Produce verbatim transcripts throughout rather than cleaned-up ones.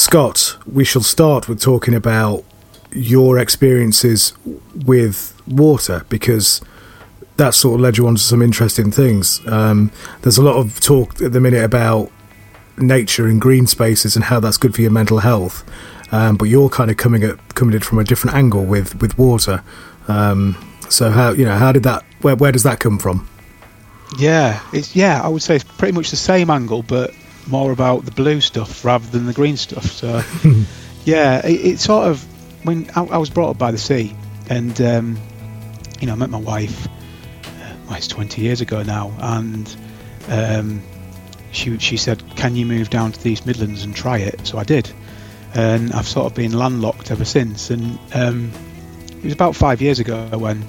Scott, we shall start with talking about your experiences with water, because that sort of led you on to some interesting things. Um, there's a lot of talk at the minute about nature and green spaces and how that's good for your mental health, um, but you're kind of coming at coming at it from a different angle with with water. Um, so how you know how did that? Where where does that come from? Yeah, it's yeah. I would say it's pretty much the same angle, but more about the blue stuff rather than the green stuff. So yeah, it, it sort of when I, I was brought up by the sea, and um, you know, I met my wife. Uh, well, it's twenty years ago now, and um, she she said, "Can you move down to the East Midlands and try it?" So I did, and I've sort of been landlocked ever since. And um, it was about five years ago when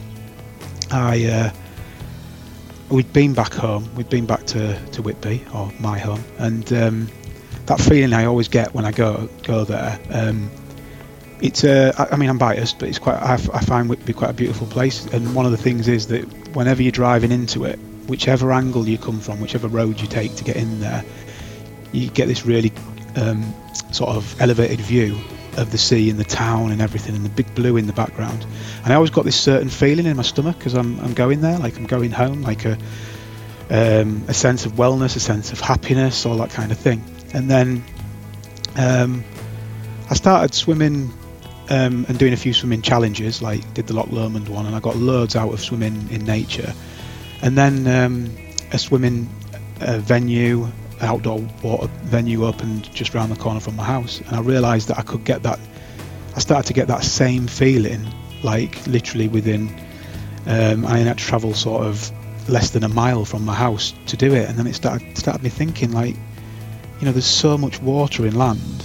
I. Uh, We'd been back home. We'd been back to, to Whitby, or my home, and um, that feeling I always get when I go go there. Um, it's uh, I, I mean I'm biased, but it's quite. I, I find Whitby quite a beautiful place. And one of the things is that whenever you're driving into it, whichever angle you come from, whichever road you take to get in there, you get this really um, sort of elevated view of the sea and the town and everything, and the big blue in the background. And I always got this certain feeling in my stomach because I'm I'm going there, like I'm going home, like a um, a sense of wellness, a sense of happiness, all that kind of thing. And then um, I started swimming um, and doing a few swimming challenges, like did the Loch Lomond one, and I got loads out of swimming in nature. And then um, a swimming uh, venue, outdoor water venue opened just around the corner from my house, and I realised that I could get that. I started to get that same feeling, like literally within. Um, I had to travel sort of less than a mile from my house to do it, and then it started started me thinking, like, you know, there's so much water inland,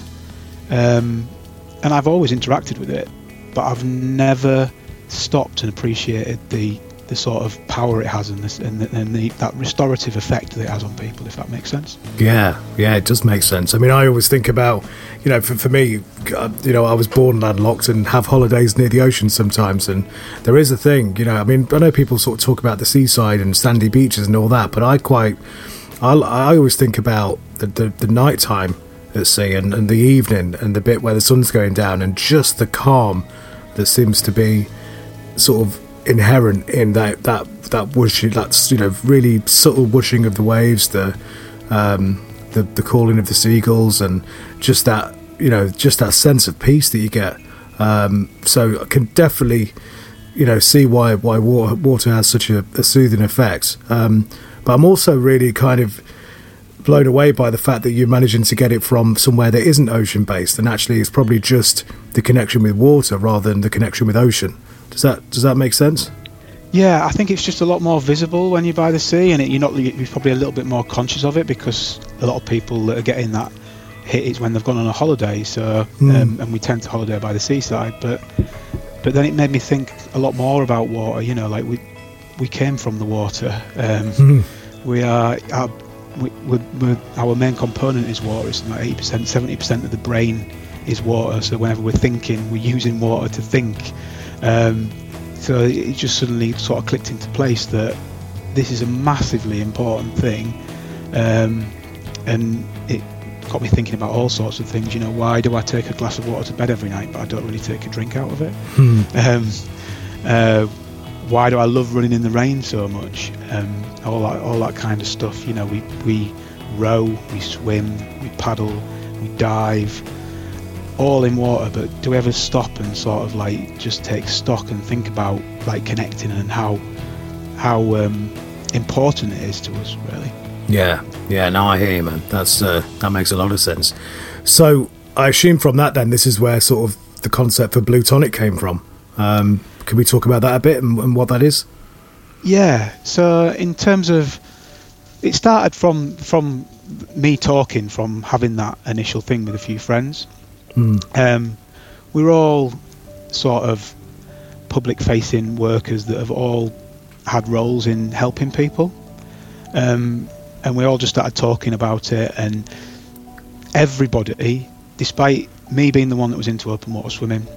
um, and I've always interacted with it, but I've never stopped and appreciated the. the sort of power it has and, this, and, the, and the, that restorative effect that it has on people, if that makes sense. Yeah, yeah, it does make sense. I mean, I always think about, you know, for, for me, you know, I was born landlocked and have holidays near the ocean sometimes, and there is a thing, you know, I mean, I know people sort of talk about the seaside and sandy beaches and all that, but I quite, I, I always think about the, the, the night time at sea and, and the evening and the bit where the sun's going down and just the calm that seems to be sort of inherent in that that that whooshing, that's, you know, really subtle whooshing of the waves, the um the, the calling of the seagulls, and just that, you know, just that sense of peace that you get. Um so I can definitely, you know, see why why water, water has such a, a soothing effect, um but I'm also really kind of blown away by the fact that you're managing to get it from somewhere that isn't ocean based, and actually it's probably just the connection with water rather than the connection with ocean. Does that does that make sense? Yeah, I think it's just a lot more visible when you're by the sea, and it, you're not you're probably a little bit more conscious of it, because a lot of people that are getting that hit is when they've gone on a holiday. So mm. um, and we tend to holiday by the seaside, but but then it made me think a lot more about water. You know, like we we came from the water. Um, mm. We are our, we, we're, we're, our main component is water. It's like eighty percent, seventy percent of the brain is water. So whenever we're thinking, we're using water to think. Um, so it just suddenly sort of clicked into place that this is a massively important thing, um, and it got me thinking about all sorts of things. You know, why do I take a glass of water to bed every night, but I don't really take a drink out of it? Hmm. Um, uh, why do I love running in the rain so much? Um, all that, all that kind of stuff. You know, we we row, we swim, we paddle, we dive. All in water, but do we ever stop and sort of like just take stock and think about like connecting and how how um, important it is to us, really? Yeah, yeah. Now I hear you, man. That's uh, that makes a lot of sense. So I assume from that, then, this is where sort of the concept for Blue Tonic came from. Um, can we talk about that a bit and, and what that is? Yeah. So in terms of, it started from from me talking, from having that initial thing with a few friends. Mm. Um, we're all sort of public-facing workers that have all had roles in helping people, um, and we all just started talking about it. And everybody, despite me being the one that was into open water swimming,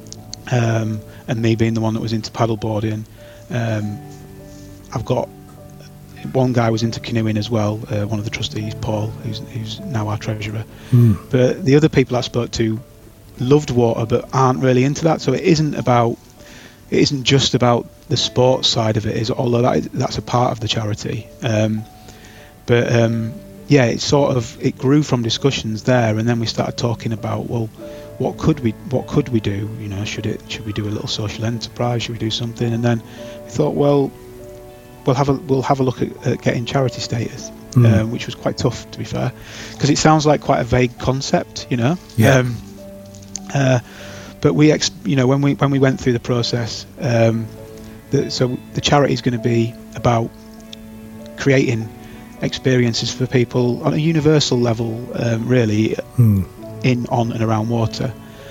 um, and me being the one that was into paddleboarding, um, I've got one guy was into canoeing as well, uh, one of the trustees, Paul, who's, who's now our treasurer. Mm. But the other people I spoke to loved water but aren't really into that. So it isn't about, it isn't just about the sports side of it, is although that is, that's a part of the charity. Um, but um, yeah, it sort of it grew from discussions there, and then we started talking about, well, what could we what could we do? You know, should it should we do a little social enterprise? Should we do something? And then we thought, well, we'll have a we'll have a look at, at getting charity status, mm. um, which was quite tough, to be fair, because it sounds like quite a vague concept, you know. Yeah. Um, uh, but we, ex- you know, when we when we went through the process, um, the, so the charity is going to be about creating experiences for people on a universal level, um, really, mm. in, on, and around water.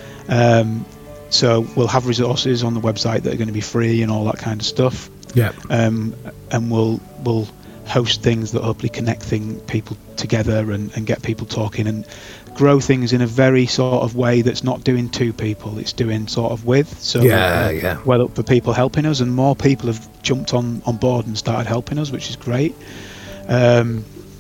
Um, so we'll have resources on the website that are going to be free and all that kind of stuff. Yeah. Um, and we'll we'll host things that hopefully connect thing, people together and, and get people talking and grow things in a very sort of way that's not doing to people, it's doing sort of with. So yeah, uh, yeah. well up for people helping us, and more people have jumped on, on board and started helping us, which is great. Um,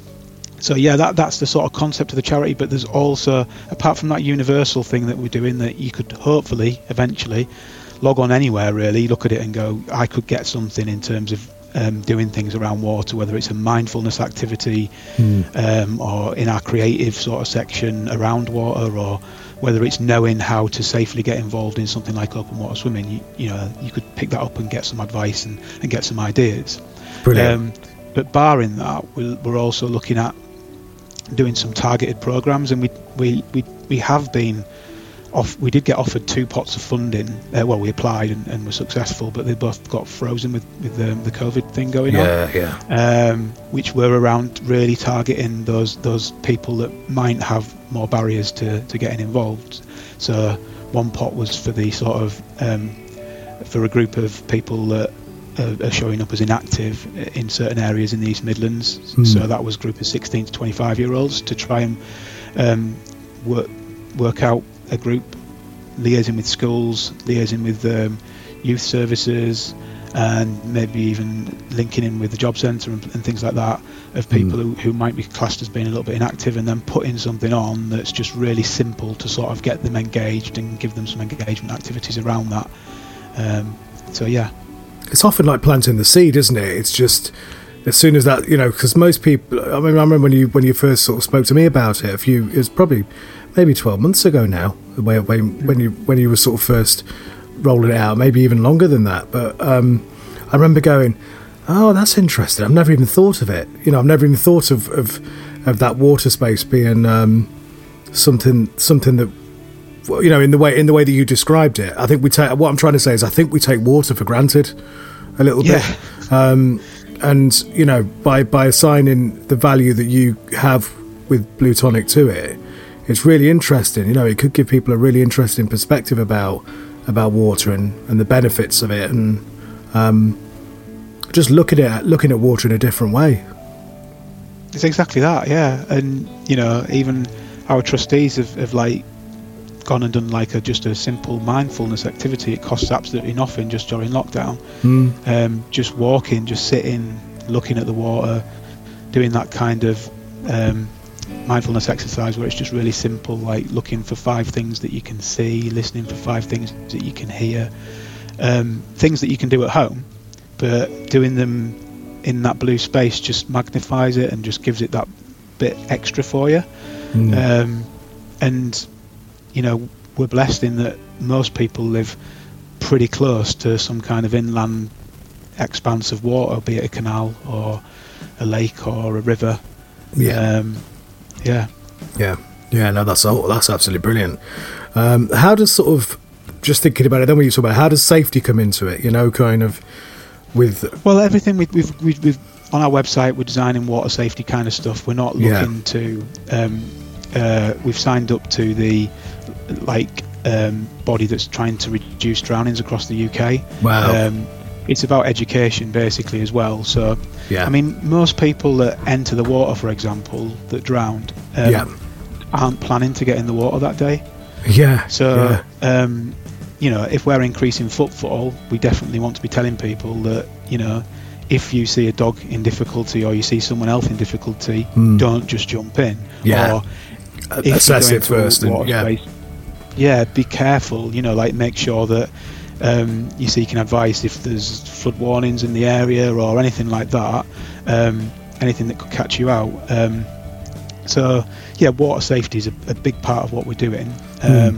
so yeah, that that's the sort of concept of the charity. But there's also, apart from that universal thing that we're doing, that you could hopefully eventually log on anywhere, really look at it and go, I could get something in terms of um, doing things around water, whether it's a mindfulness activity, mm. um, or in our creative sort of section around water, or whether it's knowing how to safely get involved in something like open water swimming. You, you know, you could pick that up and get some advice and, and get some ideas. Brilliant. Um, but barring that, we're, we're also looking at doing some targeted programs, and we we we, we have been off. We did get offered two pots of funding. Uh, well, we applied and, and were successful, but they both got frozen with with the, the COVID thing going yeah, on. Yeah, yeah. Um, which were around really targeting those those people that might have more barriers to, to getting involved. So one pot was for the sort of um, for a group of people that are showing up as inactive in certain areas in the East Midlands. Mm. So that was a group of sixteen to twenty-five year olds to try and um, work work out a group, liaising with schools, liaising with um, youth services, and maybe even linking in with the job centre and, and things like that, of people mm. who, who might be classed as being a little bit inactive, and then putting something on that's just really simple to sort of get them engaged and give them some engagement activities around that. Um, so yeah. It's often like planting the seed, isn't it? It's just as soon as that, you know, because most people, I mean, I remember when you when you first sort of spoke to me about it a few, it was probably maybe twelve months ago now, when, when you when you were sort of first rolling it out, maybe even longer than that. But um, I remember going, oh, that's interesting. I've never even thought of it. You know, I've never even thought of of, of that water space being um, something something that, you know, in the way in the way that you described it. I think we take, what I'm trying to say is I think we take water for granted a little yeah. bit, um, and you know, by by assigning the value that you have with Blue Tonic to it, it's really interesting. You know, it could give people a really interesting perspective about about water and, and the benefits of it, and um, just look at it looking at water in a different way. It's exactly that, yeah. And you know, even our trustees have, have like gone and done like a just a simple mindfulness activity. It costs absolutely nothing just during lockdown. Mm. Um, just walking, just sitting, looking at the water, doing that kind of um, mindfulness exercise where it's just really simple, like looking for five things that you can see, listening for five things that you can hear, um, things that you can do at home, but doing them in that blue space just magnifies it and just gives it that bit extra for you. Mm. Um, and you know, we're blessed in that most people live pretty close to some kind of inland expanse of water, be it a canal or a lake or a river. Yeah, um, yeah, yeah, yeah. No, that's oh, that's absolutely brilliant. Um, how does sort of just thinking about it? Then when you talk about how does safety come into it? You know, kind of with well, everything we, we've we've we've on our website, we're designing water safety kind of stuff. We're not looking yeah. to. Um, uh, we've signed up to the like um, body that's trying to reduce drownings across the U K. Wow. Um, it's about education basically as well. So, yeah. I mean, most people that enter the water, for example, that drowned, um, yeah. aren't planning to get in the water that day. Yeah. So, yeah. Um, you know, if we're increasing footfall, we definitely want to be telling people that, you know, if you see a dog in difficulty or you see someone else in difficulty, mm. don't just jump in. Yeah. Or if assess it first. And, yeah. Space, yeah, be careful. You know, like make sure that um, you're seeking advice if there's flood warnings in the area or anything like that. Um, anything that could catch you out. Um, so, yeah, water safety is a, a big part of what we're doing. Um, mm.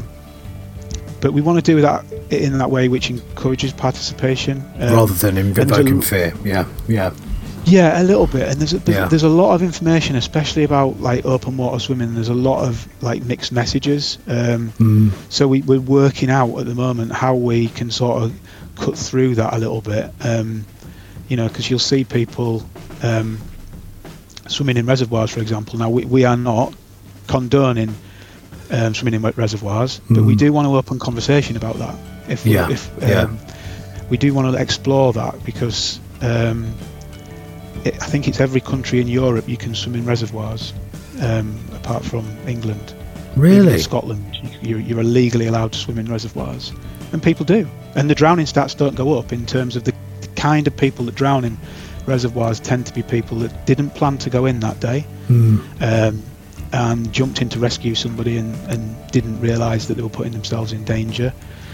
But we want to do that in that way which encourages participation. Um, Rather than invoking fear. Yeah, yeah. Yeah, a little bit. And there's a, there's, yeah. there's a lot of information, especially about like open water swimming. There's a lot of like mixed messages. Um, mm. So we, we're working out at the moment how we can sort of cut through that a little bit. Um, you know, because you'll see people um, swimming in reservoirs, for example. Now, we, we are not condoning Um, swimming in wet reservoirs, but mm. we do want to open conversation about that. If we, yeah, if um, yeah. we do want to explore that, because um, it, I think it's every country in Europe you can swim in reservoirs, um, apart from England. Really, in Scotland, you, you're legally allowed to swim in reservoirs, and people do. And the drowning stats don't go up in terms of the, the kind of people that drown in reservoirs tend to be people that didn't plan to go in that day. Mm. Um, and jumped in to rescue somebody and, and didn't realise that they were putting themselves in danger,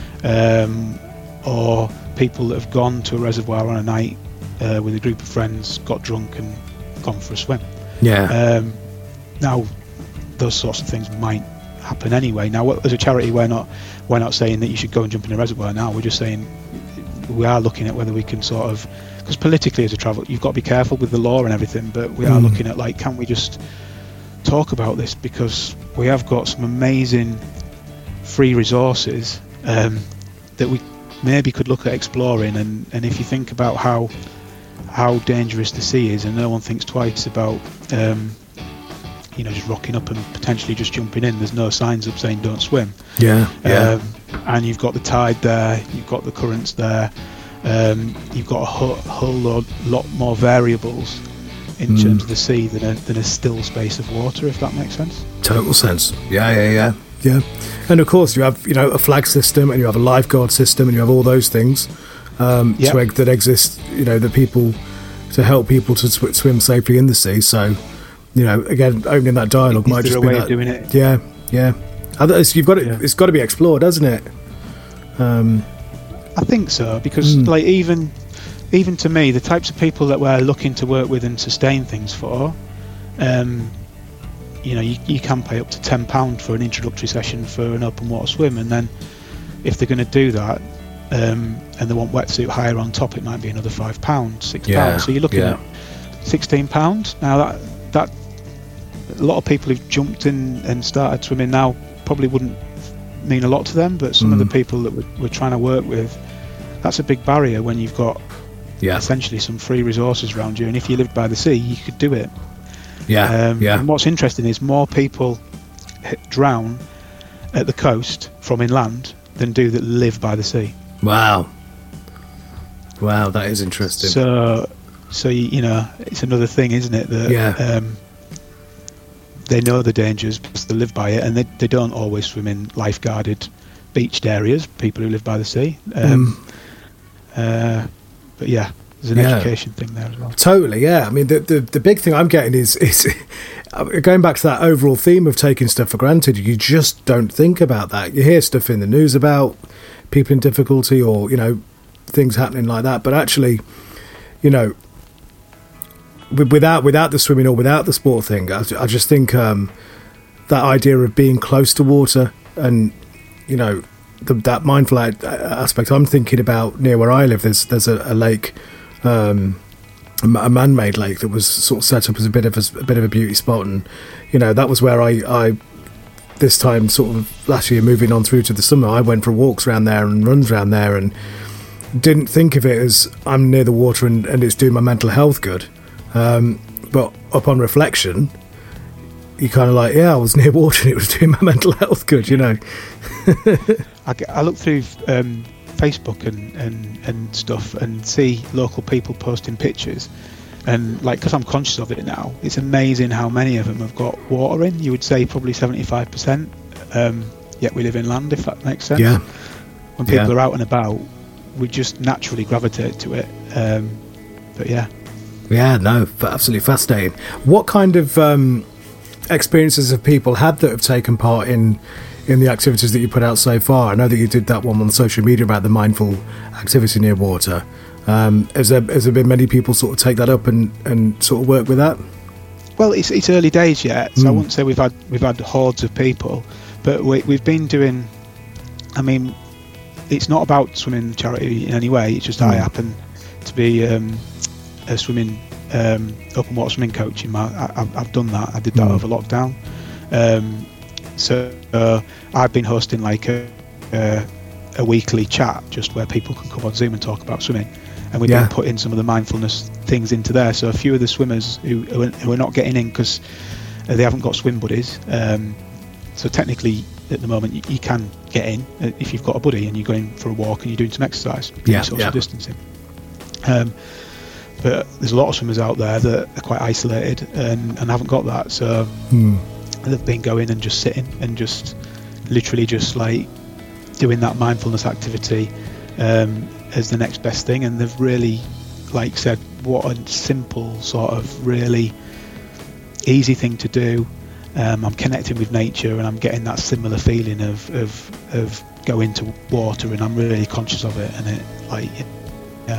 um, or people that have gone to a reservoir on a night uh, with a group of friends, got drunk and gone for a swim. Yeah. Um, now, those sorts of things might happen anyway. Now, as a charity, we're not we're not saying that you should go and jump in a reservoir now. We're just saying we are looking at whether we can sort of, because politically as a travel, you've got to be careful with the law and everything, but we are mm. looking at like, can we just talk about this, because we have got some amazing free resources um, that we maybe could look at exploring, and, and if you think about how how dangerous the sea is, and no one thinks twice about um, you know just rocking up and potentially just jumping in. There's no signs up saying don't swim. Yeah, yeah. Um, and you've got the tide there, you've got the currents there, um, you've got a whole, whole lot, lot more variables in mm. terms of the sea than a, than a still space of water, if that makes sense. Total sense. Yeah, yeah, yeah, yeah. And of course, you have you know a flag system, and you have a lifeguard system, and you have all those things um, yep. to, that exist. You know, that people to help people to sw- swim safely in the sea. So, you know, again, opening that dialogue Is might there just a be way that. Of doing it? Yeah, yeah. Others, you've got it. Yeah. It's got to be explored, doesn't it? Um, I think so, because mm. like even. Even to me, the types of people that we're looking to work with and sustain things for, um, you know, you, you can pay up to ten pounds for an introductory session for an open water swim, and then if they're going to do that um, and they want wetsuit hire on top, it might be another five pounds, six yeah, pounds. So you're looking yeah. at sixteen pounds. Now that that a lot of people who've jumped in and started swimming now probably wouldn't mean a lot to them, but some mm. of the people that we're, we're trying to work with, that's a big barrier when you've got yeah. essentially some free resources around you, and if you lived by the sea you could do it. Yeah, um, yeah. And what's interesting is more people drown at the coast from inland than do that live by the sea. Wow. Wow, that is interesting. So, so you, you know, it's another thing, isn't it? That yeah. um, they know the dangers because they live by it, and they they don't always swim in lifeguarded beached areas. People who live by the sea. Um, mm. uh, But yeah, there's an yeah. education thing there as well. Totally, yeah. I mean, the, the the big thing I'm getting is is going back to that overall theme of taking stuff for granted. You just don't think about that. You hear stuff in the news about people in difficulty, or you know, things happening like that. But actually, you know, without without the swimming or without the sport thing, I, I just think um, that idea of being close to water and you know. The, that mindful aspect. I'm thinking about near where I live. There's there's a, a lake, um, a man-made lake that was sort of set up as a bit of a, a bit of a beauty spot, and you know that was where I, I this time sort of last year moving on through to the summer, I went for walks around there and runs around there, and didn't think of it as I'm near the water and, and it's doing my mental health good. Um, but upon reflection, you kind of like, yeah, I was near water and it was doing my mental health good, you know. I, I look through um, Facebook and, and, and stuff and see local people posting pictures, and like, because I'm conscious of it now, it's amazing how many of them have got water in. You would say probably seventy-five percent, um, yet we live inland, if that makes sense. Yeah. When people yeah. are out and about, we just naturally gravitate to it. Um, but yeah. Yeah, no, f- absolutely fascinating. What kind of um, experiences have people had that have taken part in in the activities that you put out so far? I know that you did that one on social media about the mindful activity near water. Um, has there has there been many people sort of take that up and, and sort of work with that? Well, it's it's early days yet, so Mm. I wouldn't say we've had we've had hordes of people, but we, we've been doing. I mean, it's not about swimming charity in any way. It's just Mm. I happen to be um, a swimming um, open water swimming coach. In my, I, I've I've done that. I did that Mm. over lockdown. Um, so uh, I've been hosting like a, a a weekly chat, just where people can come on Zoom and talk about swimming. And we've Yeah. been putting some of the mindfulness things into there. So a few of the swimmers who, who, are, who are not getting in because they haven't got swim buddies. Um, so technically, at the moment, you, you can get in uh, if you've got a buddy and you're going for a walk and you're doing some exercise, Yeah, social yeah. distancing. Um, but there's a lot of swimmers out there that are quite isolated and, and haven't got that. So Mm. they've been going and just sitting and just literally just like doing that mindfulness activity um, as the next best thing, and they've really like said what a simple sort of really easy thing to do. um, I'm connecting with nature and I'm getting that similar feeling of, of of going to water, and I'm really conscious of it, and it like yeah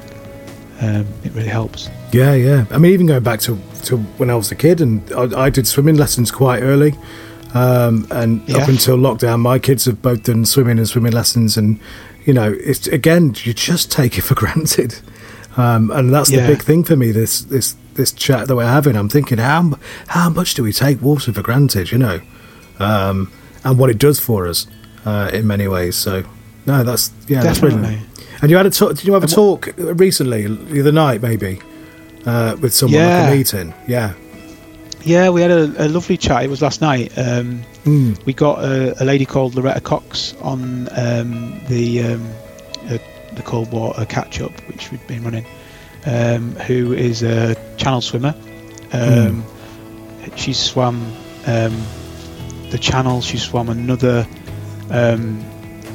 um, it really helps. Yeah, yeah. I mean, even going back to, to when I was a kid, and I, I did swimming lessons quite early. Um, and Yeah. up until lockdown, my kids have both done swimming and swimming lessons. And, you know, it's again, you just take it for granted. Um, and that's Yeah. the big thing for me, this this this chat that we're having. I'm thinking, how how much do we take water for granted, you know, um, and what it does for us uh, in many ways. So, no, that's, yeah, that's Definitely. brilliant. And you had a talk, did you have a And talk recently, the other night maybe, uh, with someone like Yeah. a meeting? Yeah. Yeah, we had a, a lovely chat. It was last night. Um, Mm. we got a, a lady called Loretta Cox on um, the um, uh, the cold water catch up, which we've been running, um, who is a channel swimmer. Um, She swam um, the channel. She swam another um,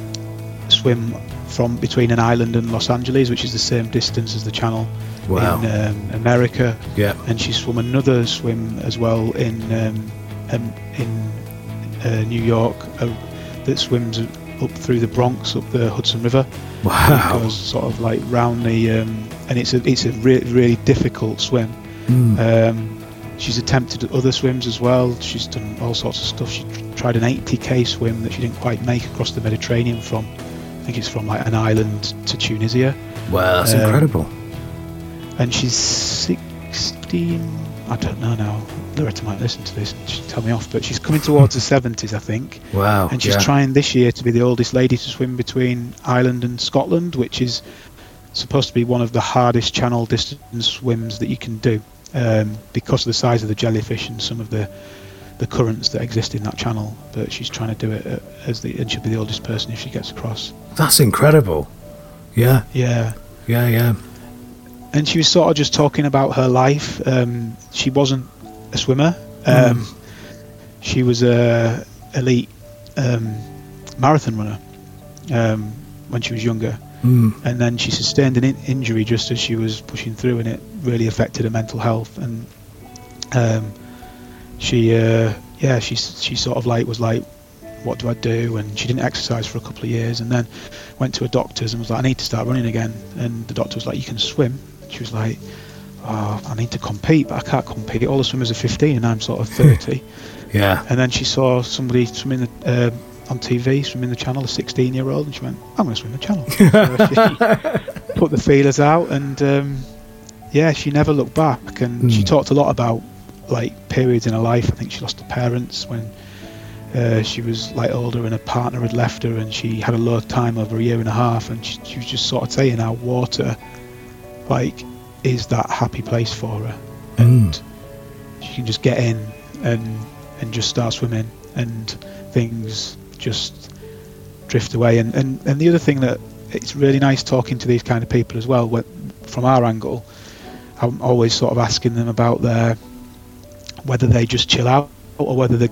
swim from between an island and Los Angeles, which is the same distance as the channel Wow. in um, America. Yeah. And she swam another swim as well in um, um, in uh, New York uh, that swims up through the Bronx, up the Hudson River. It Wow. goes sort of like round the um, and it's a it's a re- really difficult swim. Mm. Um, she's attempted other swims as well. She's done all sorts of stuff. She tr- tried an eighty k swim that she didn't quite make across the Mediterranean from, I think it's from like an island to Tunisia. Wow, that's Um, incredible. And she's sixteen. I don't know now. Loretta might listen to this and she'll tell me off, but she's coming towards the seventies, I think. Wow. And she's yeah. trying this year to be the oldest lady to swim between Ireland and Scotland, which is supposed to be one of the hardest channel distance swims that you can do, um, because of the size of the jellyfish and some of the the currents that exist in that channel. But she's trying to do it uh, as the and she'll be the oldest person if she gets across. That's incredible. Yeah, Yeah. yeah, yeah. And she was sort of just talking about her life. Um, she wasn't a swimmer. Um, Mm. She was a elite um, marathon runner um, when she was younger, Mm. and then she sustained an in- injury just as she was pushing through, and it really affected her mental health. And um, she, uh, yeah, she she sort of like was like, what do I do? And she didn't exercise for a couple of years, and then went to a doctor's and was like, I need to start running again. And the doctor was like, you can swim. She was like, oh, I need to compete, but I can't compete. All the swimmers are fifteen and I'm sort of thirty. Yeah. And then she saw somebody swimming the, uh, on T V, swimming the channel, a sixteen year old, and she went, I'm going to swim the channel. So she put the feelers out, and um, yeah, she never looked back. And she Mm. talked a lot about like periods in her life. I think she lost her parents when uh, she was like older, and her partner had left her, and she had a low time over a year and a half. And she, she was just sort of saying how water, like, is that happy place for her, and Mm. she can just get in and and just start swimming, and things just drift away. And, and, and the other thing that it's really nice talking to these kind of people as well. When, from our angle, I'm always sort of asking them about their whether they just chill out or whether they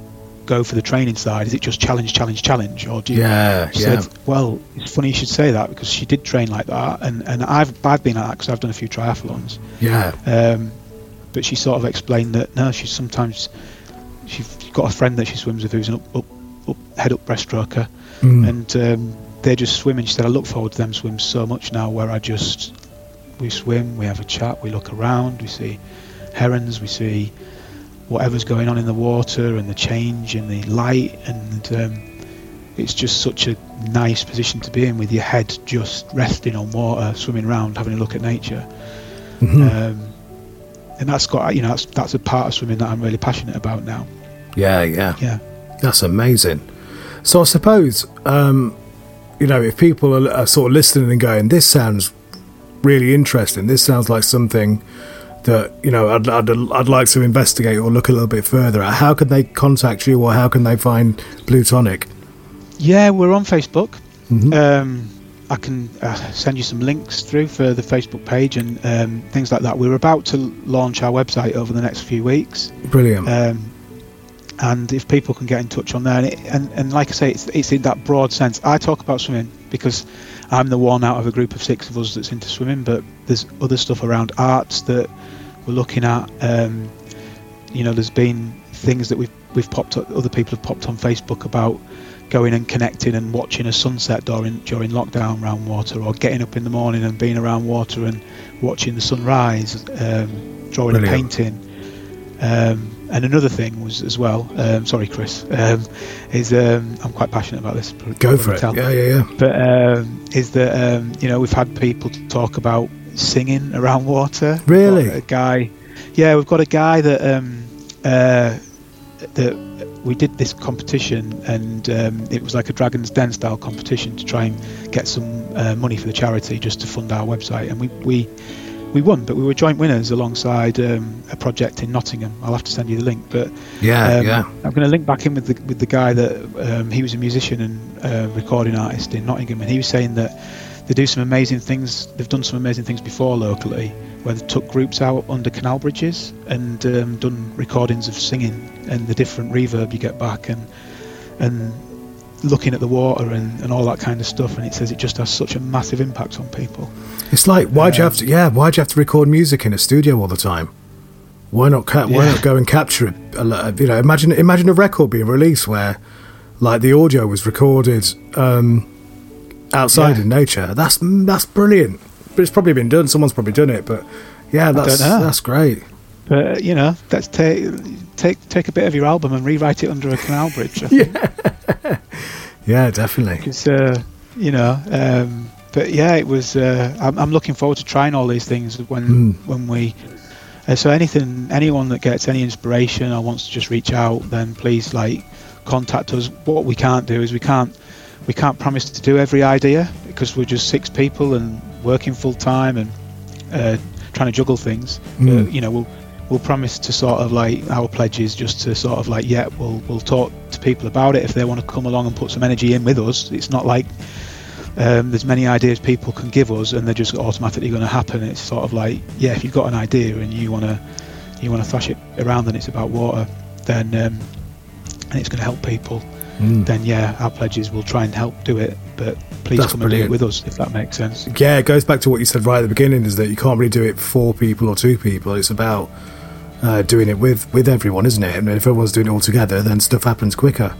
go for the training side? Is it just challenge, challenge, challenge, or do you? Yeah, she yeah. said, well, it's funny you should say that, because she did train like that, and and I've I've been like that because I've done a few triathlons. Yeah. Um, but she sort of explained that no, she's sometimes she's got a friend that she swims with who's an up, up, up head up breaststroker, Mm. and um, they're just swimming. She said, I look forward to them swims so much now, where I just we swim, we have a chat, we look around, we see herons, we see whatever's going on in the water and the change and the light, and um, it's just such a nice position to be in, with your head just resting on water, swimming around, having a look at nature. Mm-hmm. Um, and that's got, you know, that's that's a part of swimming that I'm really passionate about now. Yeah, yeah, Yeah. That's amazing. So I suppose, um, you know, if people are, are sort of listening and going, this sounds really interesting, this sounds like something that, you know, I'd, I'd, I'd like to investigate or look a little bit further at, how can they contact you, or how can they find Blue Tonic? Yeah, we're on Facebook. Mm-hmm. Um, I can uh, send you some links through for the Facebook page and um, things like that. We're about to launch our website over the next few weeks. Brilliant. Um, and if people can get in touch on there, and, it, and, and like I say, it's, it's in that broad sense. I talk about swimming because I'm the one out of a group of six of us that's into swimming, but there's other stuff around arts that we're looking at. Um, you know, there's been things that we've we've popped up, other people have popped on Facebook about going and connecting and watching a sunset during during lockdown around water, or getting up in the morning and being around water and watching the sunrise, um, drawing Brilliant. and painting. Um, and another thing was as well, um, sorry Chris, um, is um, I'm quite passionate about this. Go for it. Yeah, yeah, yeah. But um, is that um, you know, we've had people talk about singing around water. Really? We've got a guy, yeah, we've got a guy that um, uh, that we did this competition, and um, it was like a Dragon's Den style competition to try and get some uh, money for the charity, just to fund our website, and we we. We won, but we were joint winners alongside um, a project in Nottingham. I'll have to send you the link, but Yeah, um, yeah. I'm going to link back in with the with the guy that um, he was a musician and uh, recording artist in Nottingham, and he was saying that they do some amazing things. They've done some amazing things before locally, where they took groups out under canal bridges and um, done recordings of singing and the different reverb you get back, and and looking at the water and, and all that kind of stuff. And it says it just has such a massive impact on people. It's like, why'd you Um, have to? Yeah, why'd you have to record music in a studio all the time? Why not? Ca- why Yeah. not go and capture it? A lo- You know, imagine imagine a record being released where, like, the audio was recorded um, outside Yeah. in nature. That's that's brilliant. But it's probably been done. Someone's probably done it. But yeah, that's don't know. that's great. But you know, let's take take take a bit of your album and rewrite it under a canal bridge. I think. Yeah, definitely. It's, uh, you know, um, but yeah, it was. Uh, I'm, I'm looking forward to trying all these things when Mm. when we. Uh, so anything, anyone that gets any inspiration or wants to just reach out, then please like contact us. What we can't do is we can't we can't promise to do every idea because we're just six people and working full time and uh, trying to juggle things. Mm. But, you know, we'll we'll promise to sort of like, our pledge is just to sort of like, yeah, we'll we'll talk to people about it if they want to come along and put some energy in with us. It's not like um, there's many ideas people can give us and they're just automatically going to happen. It's sort of like, yeah, if you've got an idea and you want to you want to thrash it around and it's about water, then um, and it's going to help people, Mm. then yeah, our pledges will try and help do it. But please That's come brilliant. and do it with us, if that makes sense. Yeah, it goes back to what you said right at the beginning, is that you can't really do it for people or two people. It's about uh, doing it with, with everyone, isn't it? And if everyone's doing it all together, then stuff happens quicker.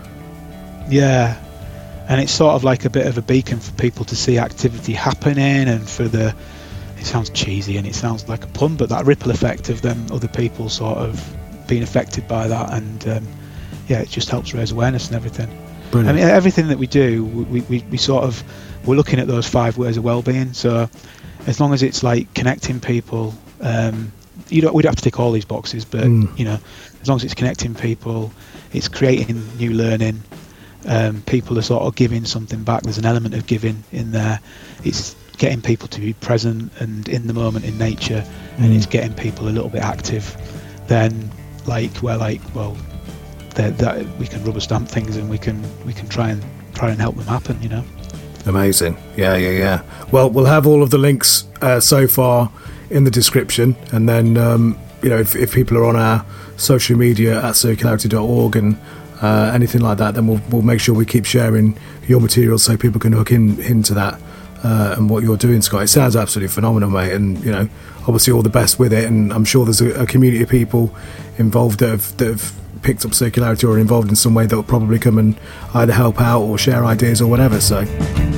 Yeah, and it's sort of like a bit of a beacon for people to see activity happening, and for the, it sounds cheesy and it sounds like a pun, but that ripple effect of them other people sort of being affected by that, and um, yeah, it just helps raise awareness and everything. Brilliant. I mean, everything that we do, we, we, we sort of, we're looking at those five ways of well-being. So as long as it's like connecting people, um, you don't, we don't have to tick all these boxes, but Mm. you know, as long as it's connecting people, it's creating new learning. Um, people are sort of giving something back. There's an element of giving in there. It's getting people to be present and in the moment in nature, and Mm. it's getting people a little bit active. Then, like, we're like, well, that, that we can rubber stamp things, and we can we can try and try and help them happen. You know. Amazing. Yeah, yeah, yeah. Well, we'll have all of the links uh, so far in the description, and then um, you know, if, if people are on our social media at circularity dot org and uh, anything like that, then we'll, we'll make sure we keep sharing your material so people can hook in into that uh, and what you're doing, Scott. It sounds absolutely phenomenal, mate, and you know, obviously all the best with it. And I'm sure there's a, a community of people involved that have, that have picked up circularity or are involved in some way that will probably come and either help out or share ideas or whatever. So